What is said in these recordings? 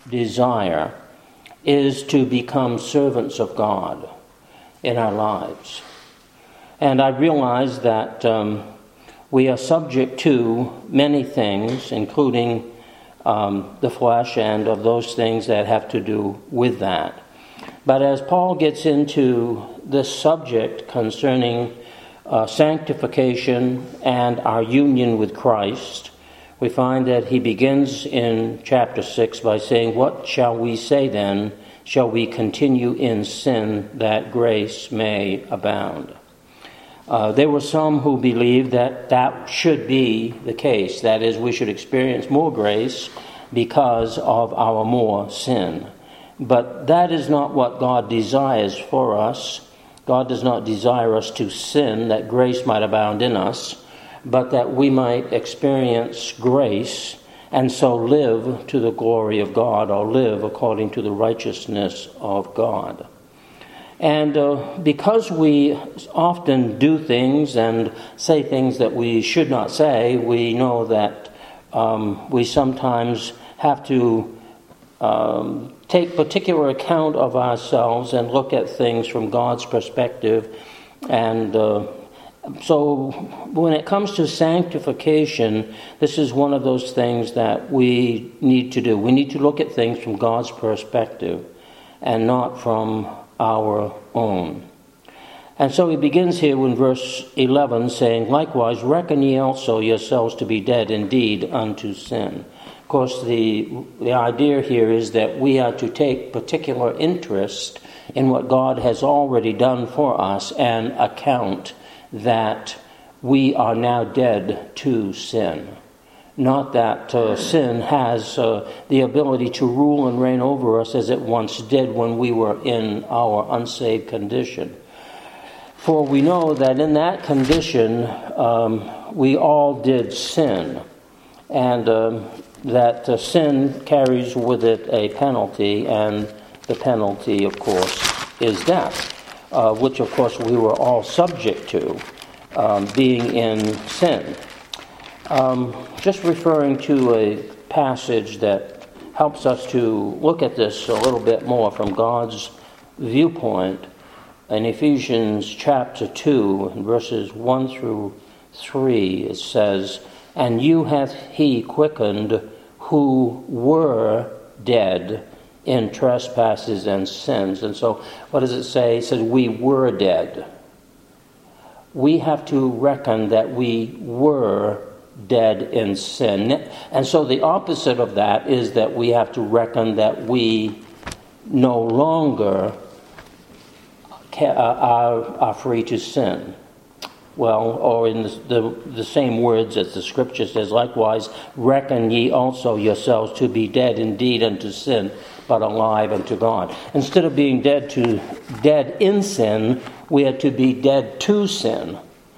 desire is to become servants of God in our lives. And I realize that we are subject to many things, including the flesh and of those things that have to do with that. But as Paul gets into this subject concerning sanctification and our union with Christ, we find that he begins in chapter 6 by saying, "What shall we say then? Shall we continue in sin that grace may abound?" There were some who believed that that should be the case. That is, we should experience more grace because of our more sin. But that is not what God desires for us. God does not desire us to sin, that grace might abound in us, but that we might experience grace and so live to the glory of God, or live according to the righteousness of God. And because we often do things and say things that we should not say, we know that we sometimes have to take particular account of ourselves and look at things from God's perspective. And so when it comes to sanctification, this is one of those things that we need to do. We need to look at things from God's perspective and not from our own. And so he begins here in verse 11 saying, "Likewise reckon ye also yourselves to be dead indeed unto sin." Of course, the idea here is that we are to take particular interest in what God has already done for us and account that we are now dead to sin. Not that sin has the ability to rule and reign over us as it once did when we were in our unsaved condition. For we know that in that condition we all did sin, and that sin carries with it a penalty, and the penalty, of course, is death. Which, of course, we were all subject to, being in sin. Just referring to a passage that helps us to look at this a little bit more from God's viewpoint, in Ephesians chapter 2, verses 1 through 3, it says, "And you hath he quickened who were dead in trespasses and sins." And so, what does it say? It says, we were dead. We have to reckon that we were dead in sin. And so the opposite of that is that we have to reckon that we no longer are free to sin. Well, or in the same words as the Scripture says, "Likewise reckon ye also yourselves to be dead indeed unto sin, but alive unto God." Instead of being dead in sin, we are to be dead to sin,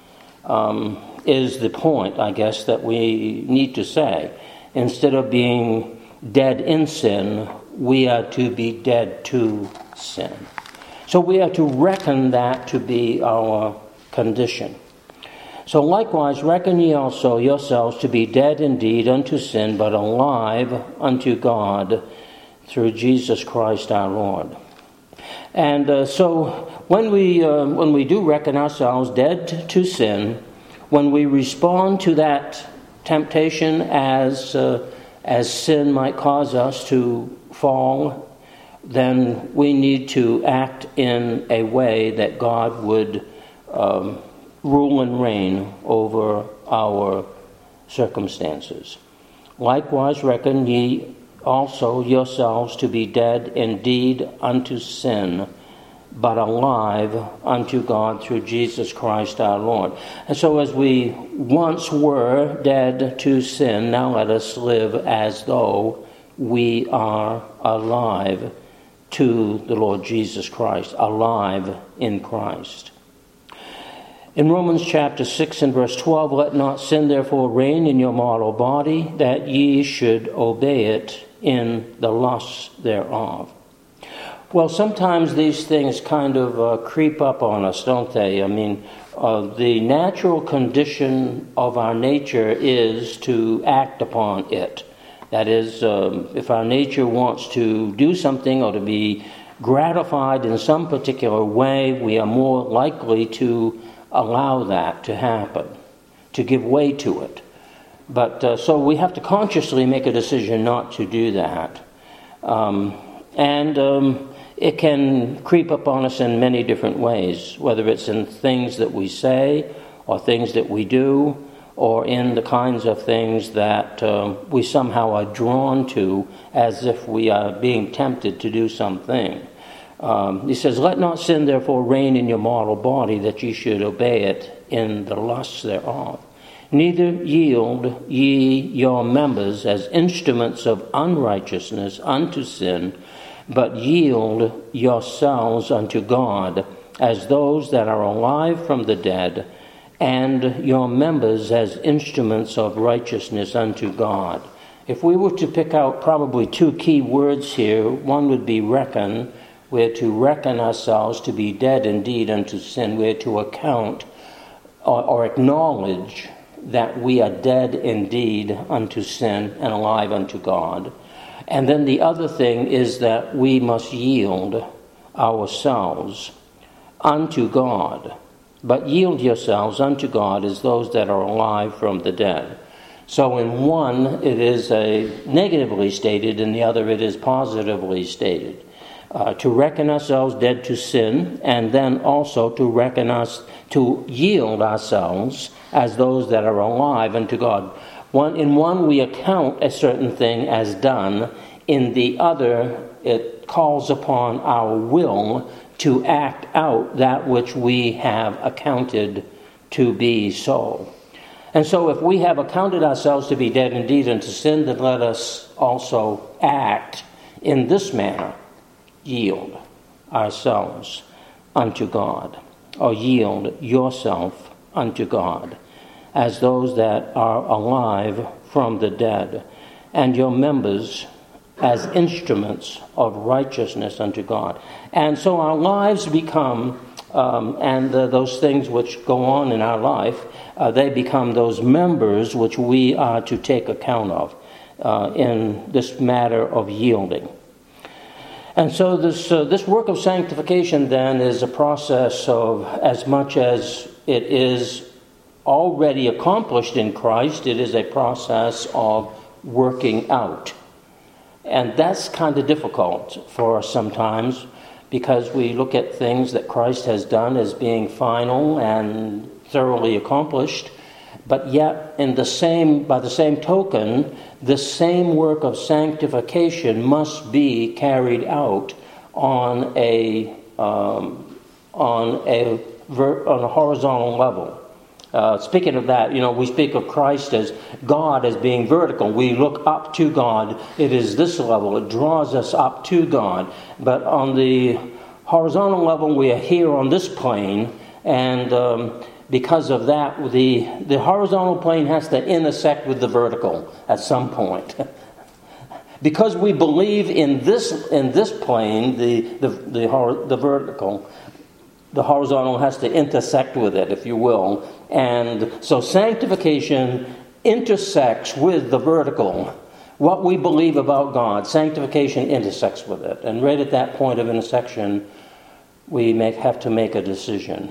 is the point, I guess, that we need to say. Instead of being dead in sin, we are to be dead to sin. So we are to reckon that to be our condition. "So likewise reckon ye also yourselves to be dead indeed unto sin, but alive unto God through Jesus Christ our Lord." And so when we do reckon ourselves dead to sin, when we respond to that temptation as sin might cause us to fall, then we need to act in a way that God would rule and reign over our circumstances. "Likewise reckon ye also yourselves to be dead indeed unto sin, but alive unto God through Jesus Christ our Lord." And so as we once were dead to sin, now let us live as though we are alive to the Lord Jesus Christ, alive in Christ. In Romans chapter 6 and verse 12, "Let not sin therefore reign in your mortal body, that ye should obey it in the lusts thereof." Well, sometimes these things kind of creep up on us, don't they? I mean, the natural condition of our nature is to act upon it. That is, if our nature wants to do something or to be gratified in some particular way, we are more likely to allow that to happen, to give way to it. But so we have to consciously make a decision not to do that. It can creep upon us in many different ways, whether it's in things that we say or things that we do, or in the kinds of things that we somehow are drawn to as if we are being tempted to do something. He says, "Let not sin therefore reign in your mortal body, that ye should obey it in the lusts thereof. Neither yield ye your members as instruments of unrighteousness unto sin, but yield yourselves unto God as those that are alive from the dead, and your members as instruments of righteousness unto God." If we were to pick out probably two key words here, one would be reckon. We're to reckon ourselves to be dead indeed unto sin. We're to account or acknowledge that we are dead indeed unto sin and alive unto God. And then the other thing is that we must yield ourselves unto God. But yield yourselves unto God as those that are alive from the dead. So in one it is negatively stated, in the other it is positively stated. To reckon ourselves dead to sin, and then also to yield ourselves as those that are alive unto God. In one we account a certain thing as done. In the other, it calls upon our will to act out that which we have accounted to be so. And so if we have accounted ourselves to be dead indeed unto sin, then let us also act in this manner. Yield ourselves unto God, or yield yourself unto God, as those that are alive from the dead, and your members as instruments of righteousness unto God. And so our lives become, those things which go on in our life, they become those members which we are to take account of in this matter of yielding. And so this work of sanctification then is a process of, as much as it is already accomplished in Christ, it is a process of working out. And that's kind of difficult for us sometimes, because we look at things that Christ has done as being final and thoroughly accomplished, but yet by the same token, the same work of sanctification must be carried out on a horizontal level. Speaking of that, we speak of Christ as God as being vertical. We look up to God. It is this level. It draws us up to God. But on the horizontal level, we are here on this plane, and because of that, the horizontal plane has to intersect with the vertical at some point. Because we believe in this plane, the vertical, the horizontal has to intersect with it, if you will. And so sanctification intersects with the vertical. What we believe about God, sanctification intersects with it. And right at that point of intersection, we have to make a decision.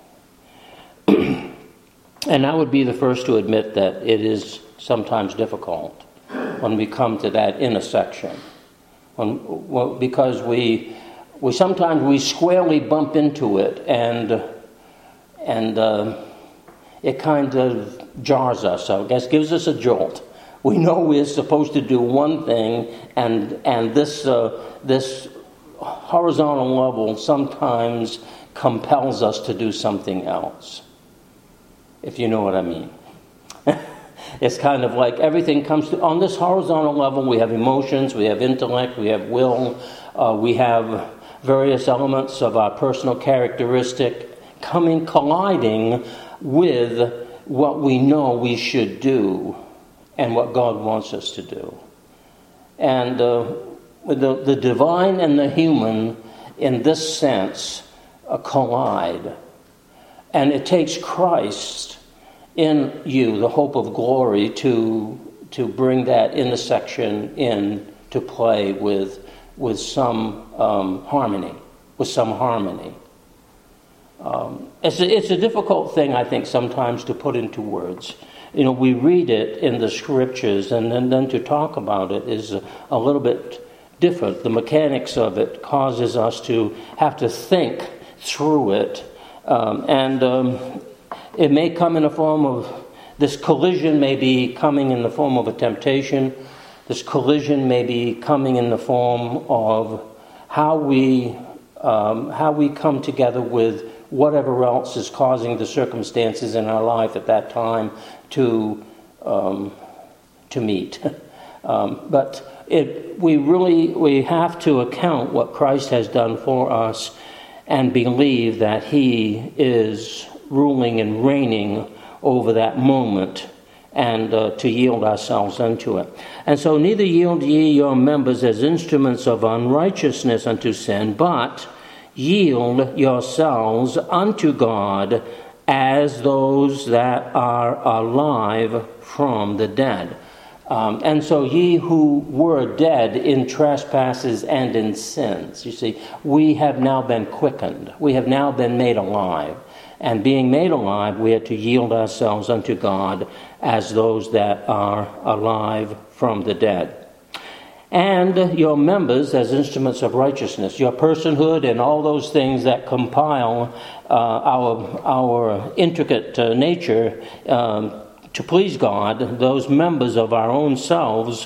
And I would be the first to admit that it is sometimes difficult when we come to that intersection. Because we sometimes squarely bump into it, and it kind of jars us. So I guess gives us a jolt. We know we're supposed to do one thing, and this horizontal level sometimes compels us to do something else, if you know what I mean. It's kind of like everything comes to, on this horizontal level, we have emotions, we have intellect, we have will, we have various elements of our personal characteristic colliding with what we know we should do and what God wants us to do. And the divine and the human, in this sense, collide. And it takes Christ in you, the hope of glory, to bring that intersection in to play with some harmony. It's a difficult thing, I think, sometimes to put into words. We read it in the scriptures, and then to talk about it is a little bit different. The mechanics of it causes us to have to think through it, and it may come in a form of, this collision may be coming in the form of a temptation. This collision may be coming in the form of how we come together with whatever else is causing the circumstances in our life at that time to meet. But we have to account what Christ has done for us and believe that He is ruling and reigning over that moment, and to yield ourselves unto it. And so neither yield ye your members as instruments of unrighteousness unto sin, but yield yourselves unto God as those that are alive from the dead. And so ye who were dead in trespasses and in sins, you see, we have now been quickened. We have now been made alive. And being made alive, we are to yield ourselves unto God as those that are alive from the dead. And your members as instruments of righteousness, your personhood and all those things that compile our intricate nature to please God, those members of our own selves,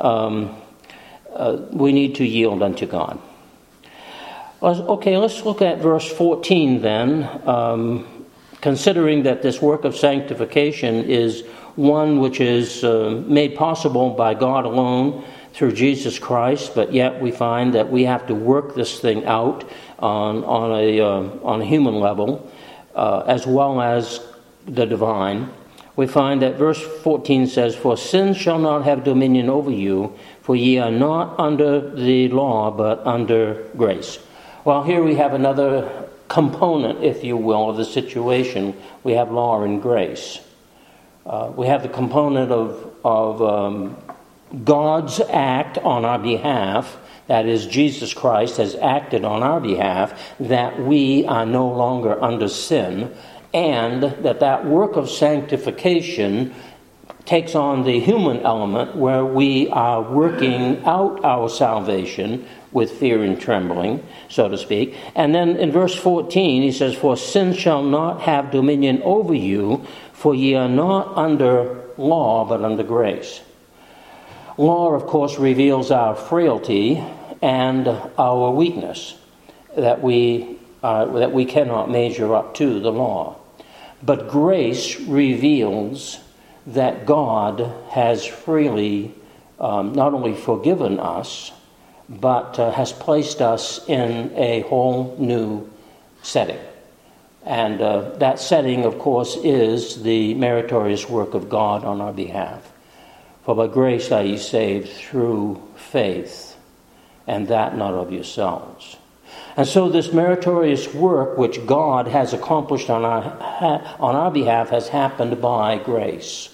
we need to yield unto God. Okay, let's look at verse 14 then, considering that this work of sanctification is one which is made possible by God alone through Jesus Christ, but yet we find that we have to work this thing out on a human level as well as the divine. We find that verse 14 says, "For sin shall not have dominion over you, for ye are not under the law, but under grace." Well, here we have another component, if you will, of the situation. We have law and grace. We have the component of God's act on our behalf, that is, Jesus Christ has acted on our behalf, that we are no longer under sin, and that work of sanctification takes on the human element where we are working out our salvation with fear and trembling, so to speak. And then in verse 14 he says, "For sin shall not have dominion over you, for ye are not under law, but under grace." Law, of course, reveals our frailty and our weakness, that we cannot measure up to the law. But grace reveals that God has freely not only forgiven us, but has placed us in a whole new setting. And that setting, of course, is the meritorious work of God on our behalf. For by grace are ye saved through faith, and that not of yourselves. And so this meritorious work which God has accomplished on our behalf has happened by grace.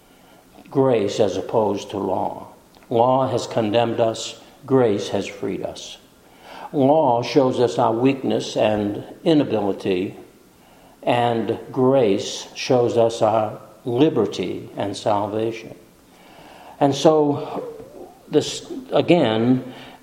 Grace as opposed to law. Law has condemned us. Grace has freed us. Law shows us our weakness and inability, and grace shows us our liberty and salvation. And so, this again,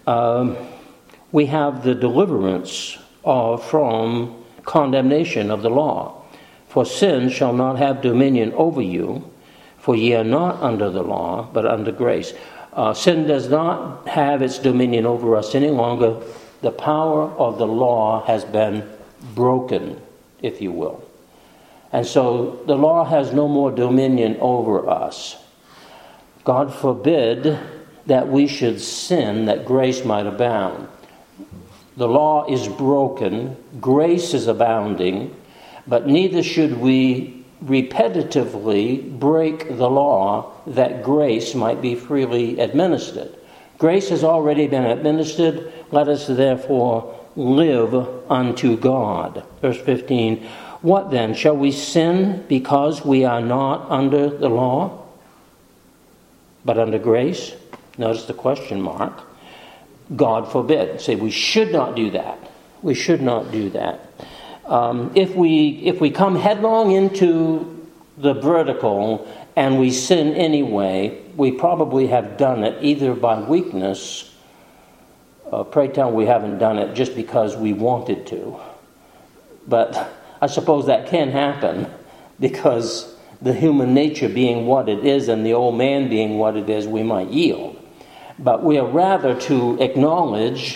we have the deliverance from condemnation of the law. "For sin shall not have dominion over you, for ye are not under the law, but under grace." Sin does not have its dominion over us any longer. The power of the law has been broken, if you will. And so the law has no more dominion over us. God forbid that we should sin that grace might abound. The law is broken, grace is abounding, but neither should we repetitively break the law that grace might be freely administered. Grace has already been administered. Let us therefore live unto God. Verse 15, "What then? Shall we sin because we are not under the law?" But under grace, notice the question mark, God forbid. Say, we should not do that. We should not do that. If we come headlong into the vertical and we sin anyway, we probably have done it either by weakness. Pray tell we haven't done it just because we wanted to. But I suppose that can happen because the human nature being what it is and the old man being what it is, we might yield. But we are rather to acknowledge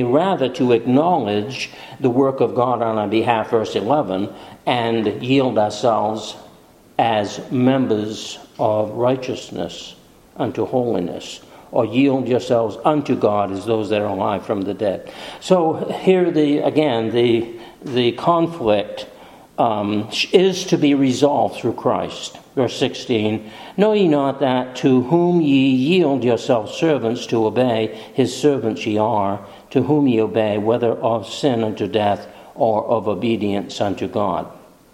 the work of God on our behalf, verse 11, and yield ourselves as members of righteousness unto holiness, or yield yourselves unto God as those that are alive from the dead. So here the conflict is to be resolved through Christ. Verse 16, know ye not that to whom ye yield yourselves servants to obey, his servants ye are, to whom ye obey, whether of sin unto death or of obedience unto God.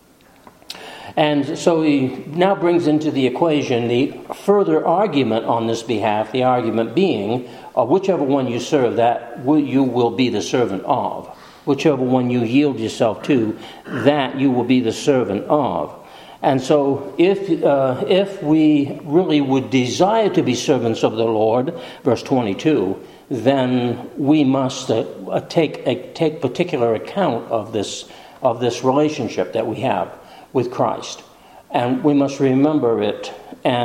And so he now brings into the equation the further argument on this behalf, the argument being, whichever one you serve, that you will be the servant of. Whichever one you yield yourself to, that you will be the servant of. And so if we really would desire to be servants of the Lord, verse 22, then we must take particular account of this relationship that we have with Christ. And we must remember it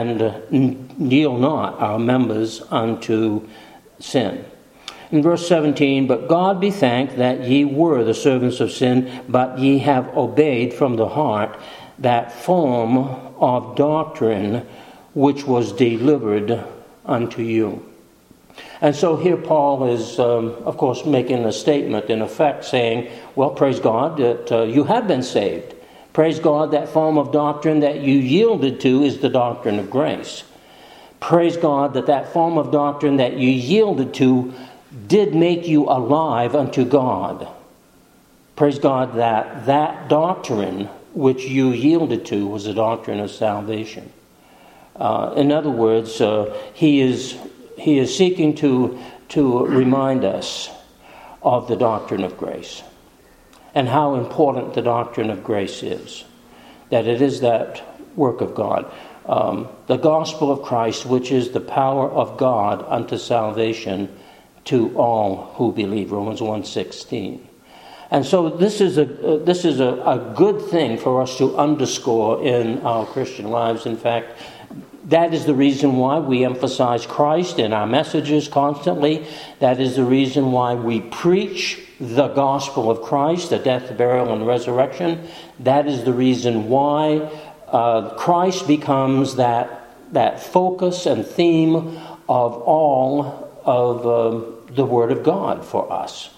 and yield not our members unto sin. In verse 17, but God be thanked that ye were the servants of sin, but ye have obeyed from the heart that form of doctrine which was delivered unto you. And so here Paul is, of course, making a statement in effect saying, well, praise God that you have been saved. Praise God that form of doctrine that you yielded to is the doctrine of grace. Praise God that form of doctrine that you yielded to did make you alive unto God. Praise God that doctrine which you yielded to was a doctrine of salvation. In other words, he is seeking to remind us of the doctrine of grace and how important the doctrine of grace is. That it is that work of God. The gospel of Christ, which is the power of God unto salvation to all who believe. Romans 1:16. And so this is a good thing for us to underscore in our Christian lives. In fact, that is the reason why we emphasize Christ in our messages constantly. That is the reason why we preach the gospel of Christ, the death, burial, and resurrection. That is the reason why Christ becomes that focus and theme of all of the Word of God for us.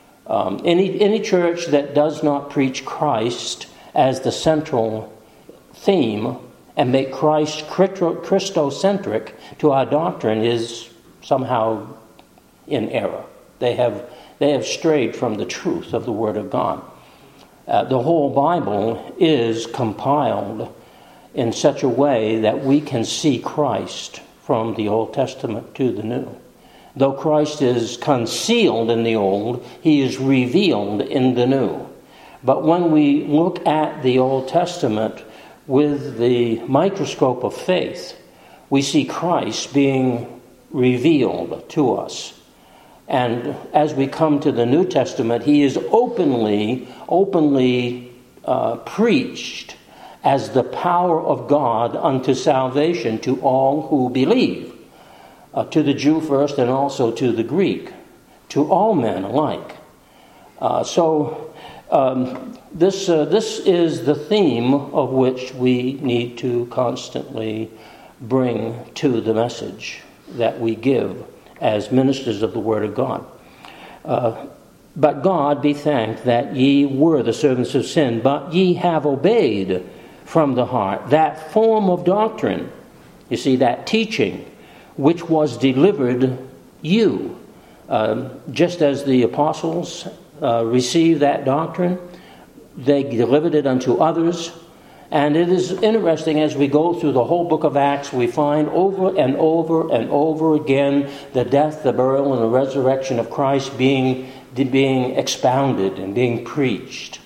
Any church that does not preach Christ as the central theme and make Christ Christocentric to our doctrine is somehow in error. They have strayed from the truth of the Word of God. The whole Bible is compiled in such a way that we can see Christ from the Old Testament to the New. Though Christ is concealed in the Old, he is revealed in the New. But when we look at the Old Testament with the microscope of faith, we see Christ being revealed to us. And as we come to the New Testament, he is openly preached as the power of God unto salvation to all who believe. To the Jew first and also to the Greek, to all men alike. This is the theme of which we need to constantly bring to the message that we give as ministers of the Word of God. But God be thanked that ye were the servants of sin, but ye have obeyed from the heart that form of doctrine, you see, that teaching, which was delivered you. Just as the apostles received that doctrine, they delivered it unto others. And it is interesting as we go through the whole book of Acts, we find over and over and over again the death, the burial, and the resurrection of Christ being expounded and being preached.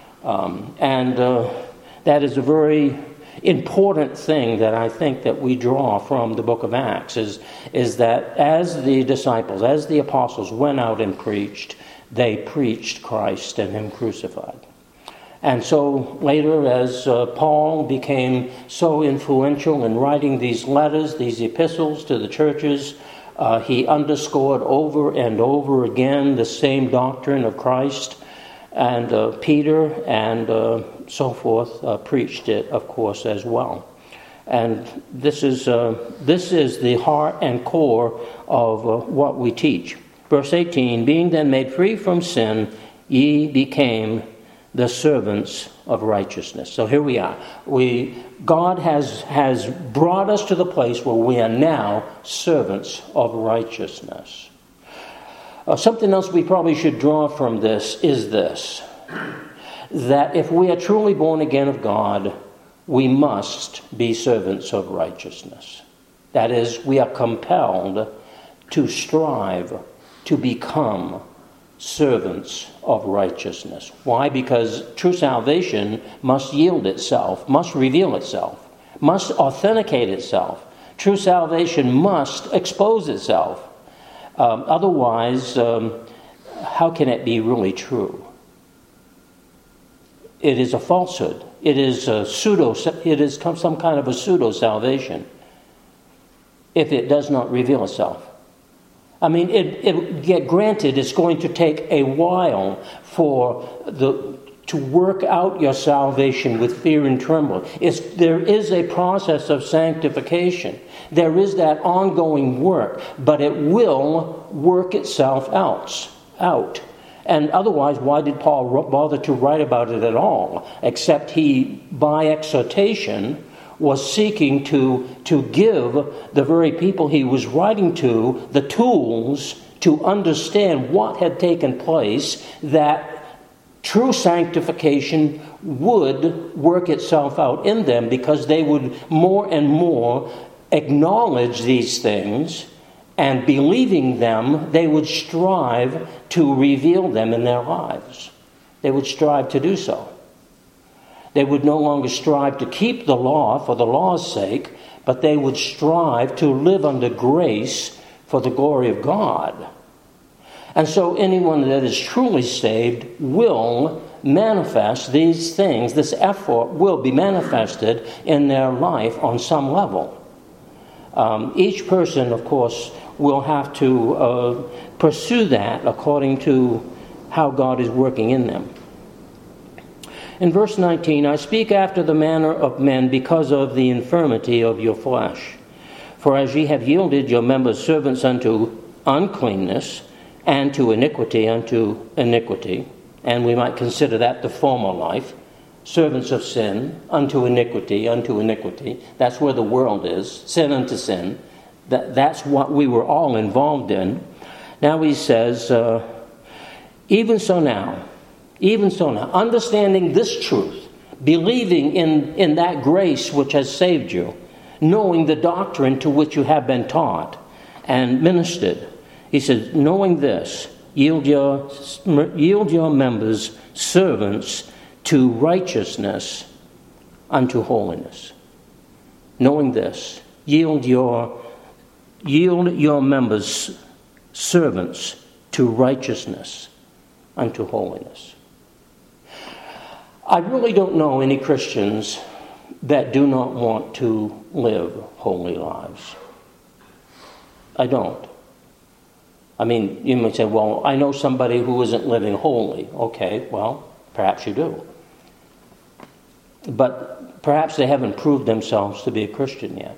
That is a very important thing that I think that we draw from the book of Acts is that as the disciples, as the apostles went out and preached, they preached Christ and Him crucified. And so later, as Paul became so influential in writing these letters, these epistles to the churches, he underscored over and over again the same doctrine of Christ. And Peter and so forth preached it, of course, as well. And this is the heart and core of what we teach. Verse 18, being then made free from sin, ye became the servants of righteousness. So here we are. God has brought us to the place where we are now servants of righteousness. Something else we probably should draw from this is this, that if we are truly born again of God, we must be servants of righteousness. That is, we are compelled to strive to become servants of righteousness. Why? Because true salvation must yield itself, must reveal itself, must authenticate itself. True salvation must expose itself. Otherwise, how can it be really true? It is a falsehood. It is some kind of a pseudo salvation if it does not reveal itself. I mean, granted, it's going to take a while to work out your salvation with fear and trembling. There is a process of sanctification. There is that ongoing work, but it will work itself out. And otherwise, why did Paul bother to write about it at all? Except he, by exhortation, was seeking to give the very people he was writing to the tools to understand what had taken place, that true sanctification would work itself out in them, because they would more and more acknowledge these things, and believing them, they would strive to reveal them in their lives. They would strive to do so. They would no longer strive to keep the law for the law's sake, but they would strive to live under grace for the glory of God. And so anyone that is truly saved will manifest these things. This effort will be manifested in their life on some level. Each person, of course, will have to pursue that according to how God is working in them. In verse 19, I speak after the manner of men because of the infirmity of your flesh. For as ye have yielded your members servants unto uncleanness, and to iniquity unto iniquity, and we might consider that the former life, servants of sin, unto iniquity, that's where the world is, sin unto sin, that's what we were all involved in. Now he says, even so now, understanding this truth, believing in that grace which has saved you, knowing the doctrine to which you have been taught and ministered, he says, knowing this, yield your members servants to righteousness unto holiness. Knowing this, yield your members servants to righteousness unto holiness. I really don't know any Christians that do not want to live holy lives. I don't. I mean, you might say, well, I know somebody who isn't living holy. Okay, well, perhaps you do. But perhaps they haven't proved themselves to be a Christian yet.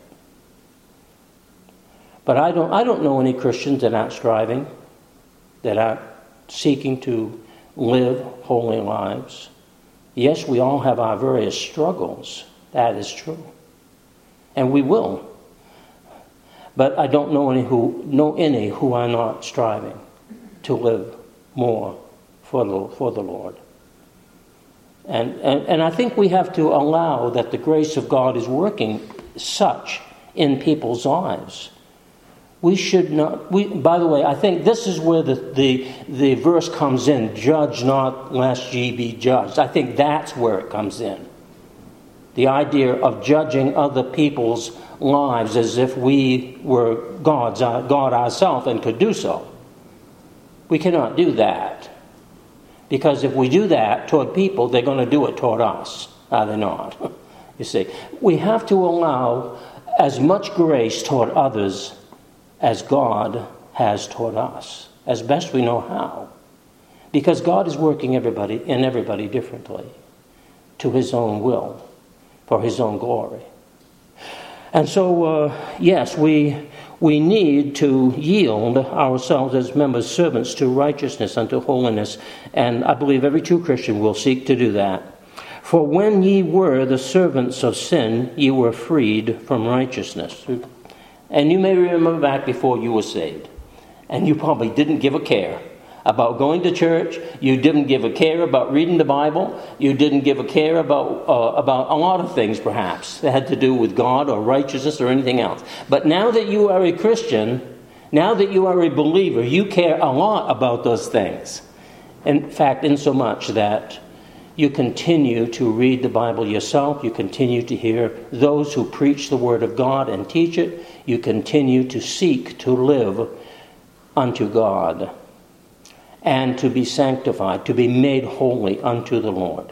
But I don't know any Christians that aren't striving, that aren't seeking to live holy lives. Yes, we all have our various struggles. That is true. And we will. But I don't know any who are not striving to live more for the Lord. And I think we have to allow that the grace of God is working such in people's lives. We should not. By the way, I think this is where the verse comes in. Judge not, lest ye be judged. I think that's where it comes in. The idea of judging other people's lives as if we were God ourselves and could do so. We cannot do that. Because if we do that toward people, they're going to do it toward us. Are they not? You see, we have to allow as much grace toward others as God has toward us, as best we know how. Because God is working in everybody differently, to his own will, for his own glory. And so, yes, we need to yield ourselves as members, servants to righteousness, unto holiness. And I believe every true Christian will seek to do that. For when ye were the servants of sin, ye were freed from righteousness. And you may remember back before you were saved. And you probably didn't give a care about going to church. You didn't give a care about reading the Bible. You didn't give a care about a lot of things, perhaps, that had to do with God or righteousness or anything else. But now that you are a Christian, now that you are a believer, you care a lot about those things. In fact, insomuch that you continue to read the Bible yourself. You continue to hear those who preach the Word of God and teach it. You continue to seek to live unto God and to be sanctified, to be made holy unto the Lord.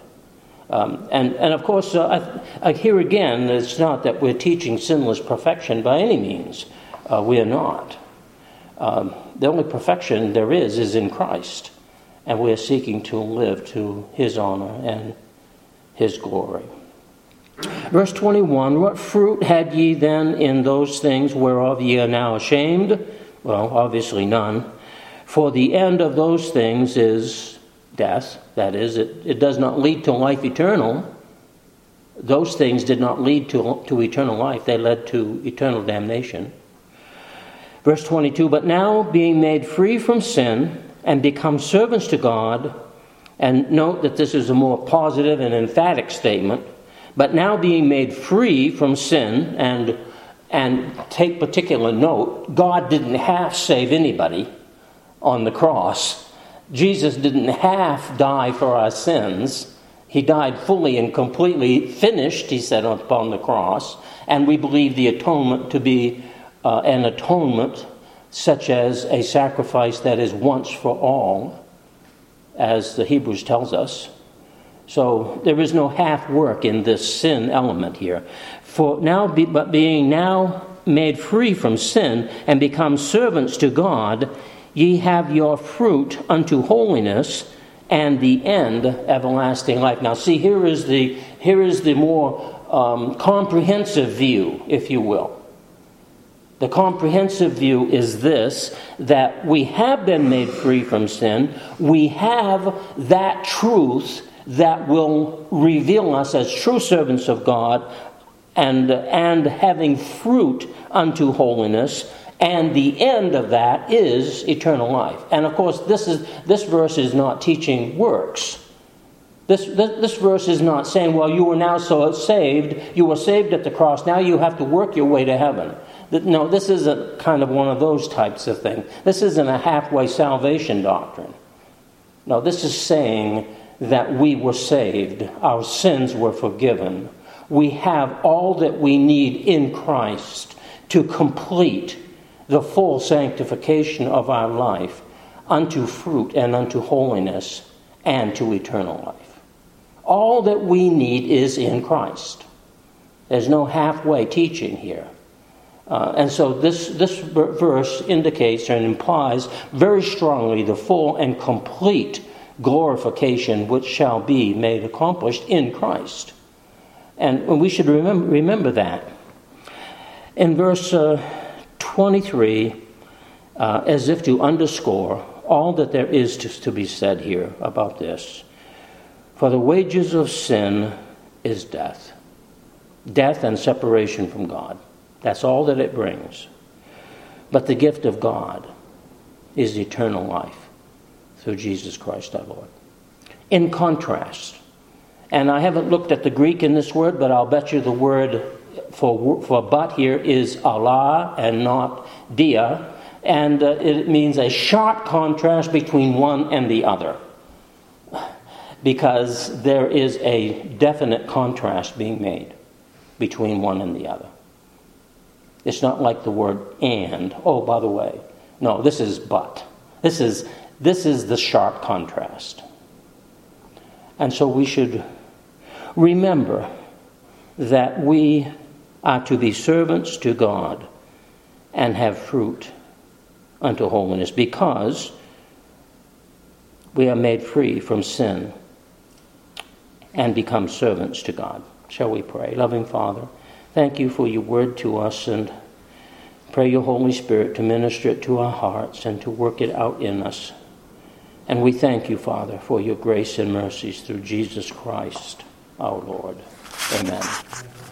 And of course, here again, it's not that we're teaching sinless perfection by any means. We are not. The only perfection there is in Christ. And we are seeking to live to his honor and his glory. Verse 21, what fruit had ye then in those things whereof ye are now ashamed? Well, obviously none. For the end of those things is death. That is, it does not lead to life eternal. Those things did not lead to eternal life. They led to eternal damnation. Verse 22, but now being made free from sin and become servants to God, and note that this is a more positive and emphatic statement, but now being made free from sin, and take particular note, God didn't half save anybody on the cross. Jesus didn't half die for our sins. He died fully and completely finished, he said, upon the cross, and we believe the atonement to be an atonement such as a sacrifice that is once for all, as the Hebrews tells us. So there is no half work in this sin element here. For now, but being now made free from sin and become servants to God, ye have your fruit unto holiness, and the end everlasting life. Now, see, here is the more comprehensive view, if you will. The comprehensive view is this, that we have been made free from sin. We have that truth that will reveal us as true servants of God and having fruit unto holiness. And the end of that is eternal life. And of course, this verse is not teaching works. This verse is not saying, well, you were now so saved. You were saved at the cross. Now you have to work your way to heaven. No, this isn't kind of one of those types of things. This isn't a halfway salvation doctrine. No, this is saying that we were saved. Our sins were forgiven. We have all that we need in Christ to complete the full sanctification of our life unto fruit and unto holiness and to eternal life. All that we need is in Christ. There's no halfway teaching here. And so this verse indicates and implies very strongly the full and complete glorification which shall be made accomplished in Christ. And we should remember that. In verse 23, as if to underscore all that there is to be said here about this. For the wages of sin is death. Death and separation from God. That's all that it brings. But the gift of God is eternal life through Jesus Christ our Lord. In contrast, And I haven't looked at the Greek in this word, but I'll bet you the word for but here is Allah and not dia. And it means a sharp contrast between one and the other. Because there is a definite contrast being made between one and the other. It's not like the word and. Oh, by the way. No, this is but. This is the sharp contrast. And so we should remember that we are to be servants to God and have fruit unto holiness, because we are made free from sin and become servants to God. Shall we pray? Loving Father, thank you for your word to us, and pray your Holy Spirit to minister it to our hearts and to work it out in us. And we thank you, Father, for your grace and mercies through Jesus Christ, our Lord. Amen.